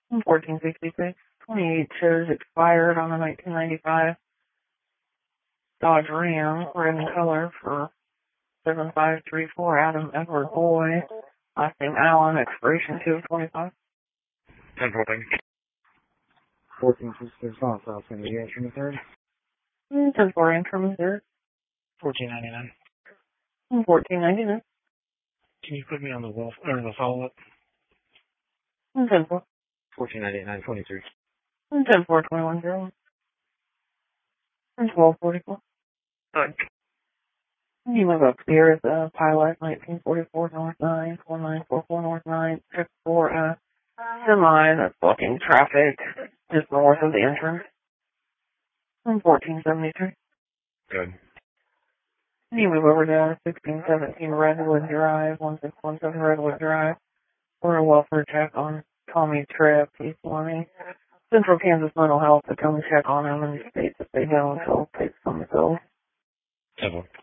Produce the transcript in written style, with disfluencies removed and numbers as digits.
1466. 28 shows expired on a 1995 Dodge Ram, red in color, for 7534 Adam Edward Boy. Last name Allen, expiration 2/25. 10-14. 1466 off, I'll send you guys from the third. 10-4 in from the third. 1499. 1499. Can you put me on the the follow-up? 10-4. 1499, 23. 10-4, 21-0. 12-44. Good. You live up here at the Pilot, 1944 North 9, 4944 North 9, check for a semi that's blocking traffic just north of the entrance. 1473. Good. You move over to 1617 Redwood Drive, 1617 Redwood Drive, for a welfare check on Tommy Tripp. He's wanting Central Kansas Mental Health to come check on him and states if they don't, he'll take some of those. 10-4.